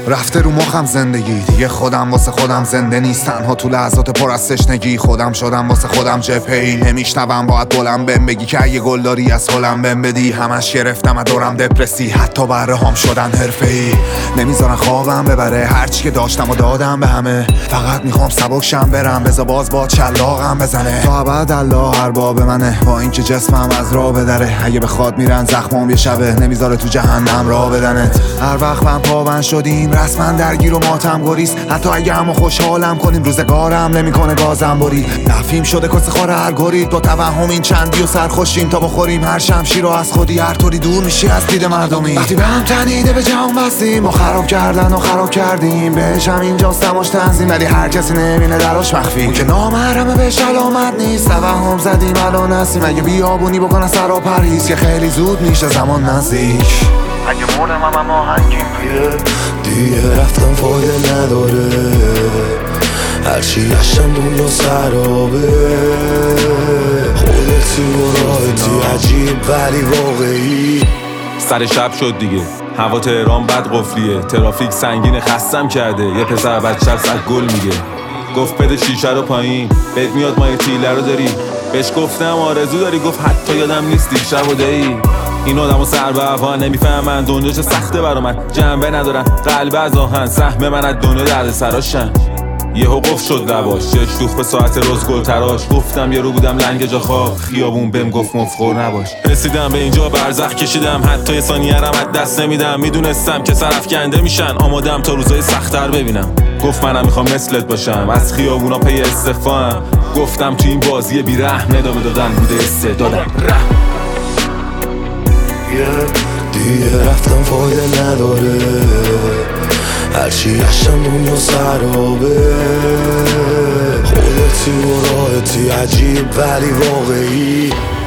رفته رو مخم زندگی، دیگه خودم واسه خودم زنده نیست. تنها تو لحظات پر از تشنگی خودم شدم واسه خودم جبهه‌ای. نمیشنوم باید بلند بهم بگی که اگه گل داری از هلم بهم بدی. همش گرفتم از دورم دپرسی، حتی بره هم شدن حرفه‌ای. نمیذارن خوابم ببره، هرچی که داشتم و دادم به همه. فقط میخوام سبک شم برم، بذار باز با چلاقم بزنه. تا ابد الله ارباب منه، با اینکه جسمم از راه بدره. اگه بخواد میرن زخمام یه شبه، نمیذاره تو جهنم راه بدنت. هر وقت من پابند شدیم رسما درگیر و ماتم گریز. حتی اگه همو خوشحالم کنیم روزگارم نمیکنه گازم بری. نفیم شده کس خور هر گرید، با توهم این چندی و سرخوشیم تا بخوریم هر شمشیر رو از خودی. هر طوری دور میشی از دید مردمی، وقتی به هم تنیده به جهان بستیم. ما خراب کردن و خراب کردیم، بهش هم اینجاست دماش تنظیم. ولی هر کسی نمینه دراش مخفی، اون که نامحرمه بهش علامت نیست. توهم زدیم الان هستیم، اگه بیابونی بکنن سر و پرهیز که خیلی زود میشه زمان نزدیک. اگه مردم هم آهنگیم دیگه رفتم فایده نداره. هرچی گشتم دنیا سرابه. خودتی و راحتی عجیب ولی واقعی. سر شب شد دیگه، هوا تهران بد قفلیه. ترافیک سنگین خستم کرده، یه پسر بچه صد گل میگه. گفت بده شیشه رو پایین، بهت میاد ما یه تیله رو داری. بهش گفتم آرزو داری، گفت حتی یادم نیست دیشب و دایی. این آدمو سر به هوا نمیفهمن، دنیا چه سخته برا من. جنبه ندارن قلب از آهن، سهم من از دنیا درد سراشن. یهو قفل شد لباش، چش دوخت به ساعت روز گل تراش. گفتم یه رو بودم لنگ جا خواب، خیابون بهم گفت مفخور نباش. رسیدم به اینجا برزخ کشیدم، حتی یه ثانیه رم از دست نمیدم. میدونستم که سرافکنده میشن، آمادم تا روزای سخت‌تر ببینم. گفت منم میخوام مثلت باشم، از خیابونا پی استفام. گفتم تو این بازی بی‌رحم ادامه دادن بوده استعدادم. دیگه رفتم فایده نداره. هرچی گشتم دنیا سرابه. خودتی و راحتی عجیب ولی واقعی.